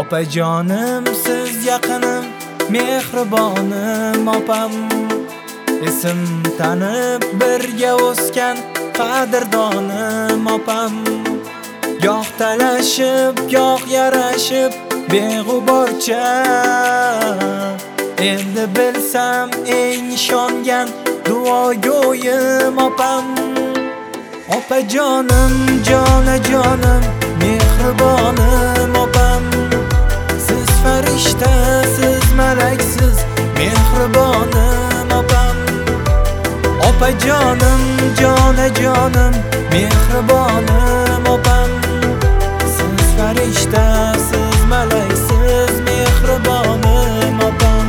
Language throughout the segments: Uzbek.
Opajonim siz yaqinim, mehribonim opam. Esim tanib birga o'sgan qadrdonim opam. Goh talashib, goh yarashib, beg'uborcha. Endi bilsam eng ishongan duogo'yim opam. Opajonim, jonajonim, mehribonim opam. Siz farishta, siz malaksiz, mehribonim opam. Opajonim, jonajonim, mehribonim opam. Siz farishta, siz malaksiz, mehribonim opam.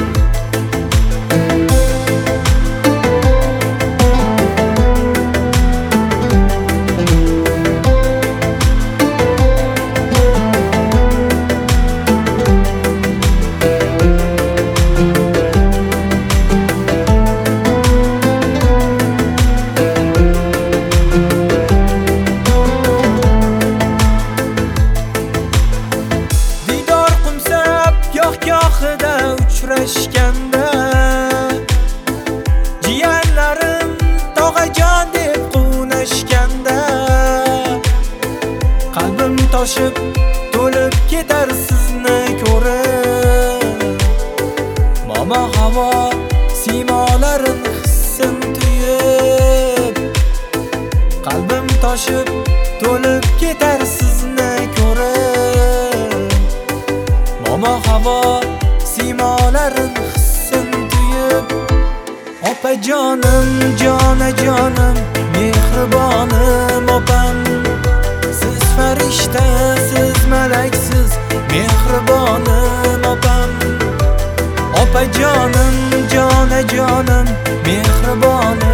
Gohida uchrashganda jiyanlarim tog'ajon deb quvnashganda qalbim toshib to'lib ketar sizni ko'rib. Momo havo simolarin hissin tuyib, qalbim toshib to'lib ketar sizni ko'rib. Momo havo simolarin hissin tuyib. Opajonim, jonajonim, mehribonim opam. Siz farishta, siz malaksiz, mehribonim opam. Opajonim, jonajonim, mehribonim